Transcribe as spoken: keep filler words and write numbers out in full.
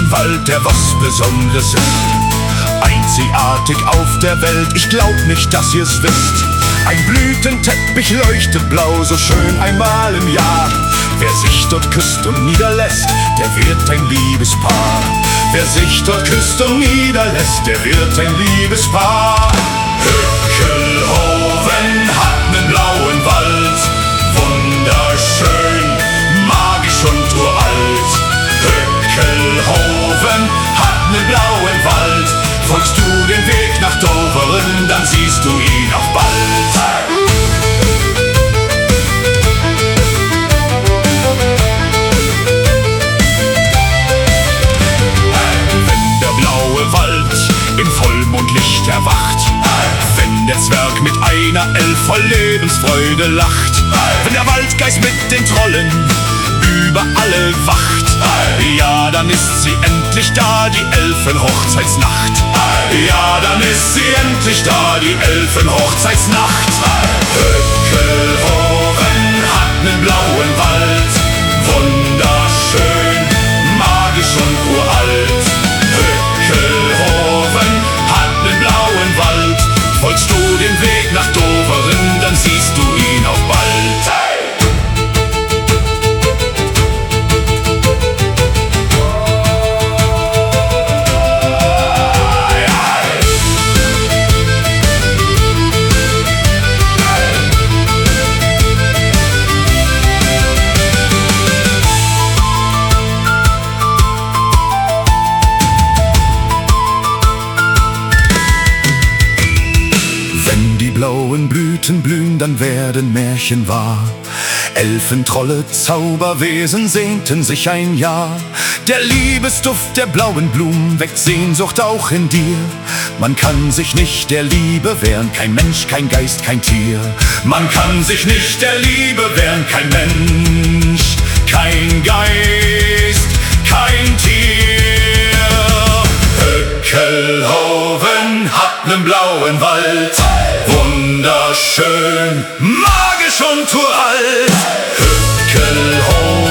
ein Wald, der was Besonderes ist. Einzigartig auf der Welt, ich glaub nicht, dass ihr's wisst. Ein Blütenteppich leuchtet blau, so schön einmal im Jahr. Wer sich dort küsst und niederlässt, der wird ein Liebespaar. Wer sich dort küsst und niederlässt, der wird ein Liebespaar. Hückelhoven hat nen blauen Wald, wunderschön, magisch und uralt. Hückelhoven hat nen blauen Wald, folgst du den Weg nach Doveren, dann siehst du ihn auch bald. Wenn der blaue Wald im Vollmondlicht erwacht, wenn der Zwerg mit einer Elf voll Lebensfreude lacht, wenn der Waldgeist mit den Trollen über alle wacht, ja, dann ist sie endlich da, die Elfenhochzeitsnacht. Ja, dann ist sie endlich da, die Elfenhochzeitsnacht. Hückelhoven hat nen blauen Wald, wunderschön, magisch und uralt. Hückelhoven hat nen blauen Wald, folgst du den Weg nach Doveren, dann siehst du ihn auch bald. Blauen Blüten blühen, dann werden Märchen wahr. Elfen, Trolle, Zauberwesen sehnten sich ein Jahr. Der Liebesduft der blauen Blumen weckt Sehnsucht auch in dir. Man kann sich nicht der Liebe wehren, kein Mensch, kein Geist, kein Tier. Man kann sich nicht der Liebe wehren, kein Mensch, kein Geist, kein Tier. Hückelhoven hat nen blauen Wald, wunderschön, magisch und uralt. Hückelhoven